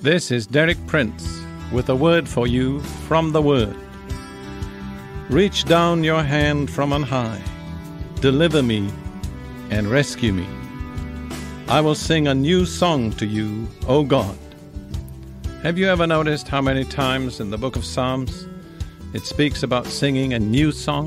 This is Derek Prince with a word for you from the Word. Reach down your hand from on high, deliver me and rescue me. I will sing a new song to you, O God. Have you ever noticed how many times in the book of Psalms it speaks about singing a new song?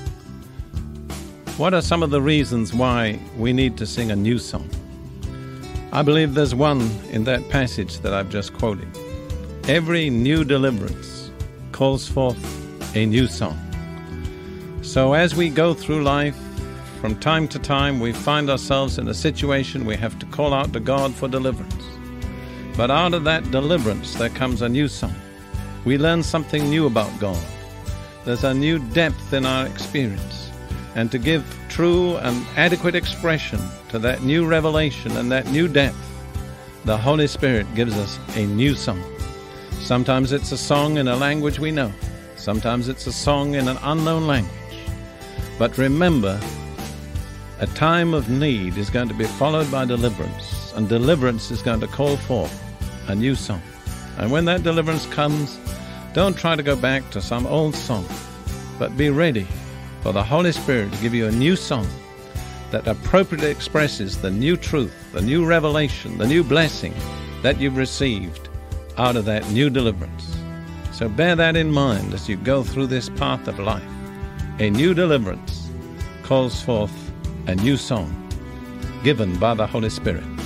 What are some of the reasons why we need to sing a new song? I believe there's one in that passage that I've just quoted. Every new deliverance calls forth a new song. So as we go through life, from time to time we find ourselves in a situation we have to call out to God for deliverance. But out of that deliverance there comes a new song. We learn something new about God. There's a new depth in our experience. And to give true and adequate expression to that new revelation and that new depth, the Holy Spirit gives us a new song. Sometimes it's a song in a language we know. Sometimes it's a song in an unknown language. But remember, a time of need is going to be followed by deliverance, and deliverance is going to call forth a new song. And when that deliverance comes, don't try to go back to some old song, but be ready for the Holy Spirit to give you a new song that appropriately expresses the new truth, the new revelation, the new blessing that you've received out of that new deliverance. So bear that in mind as you go through this path of life. A new deliverance calls forth a new song given by the Holy Spirit.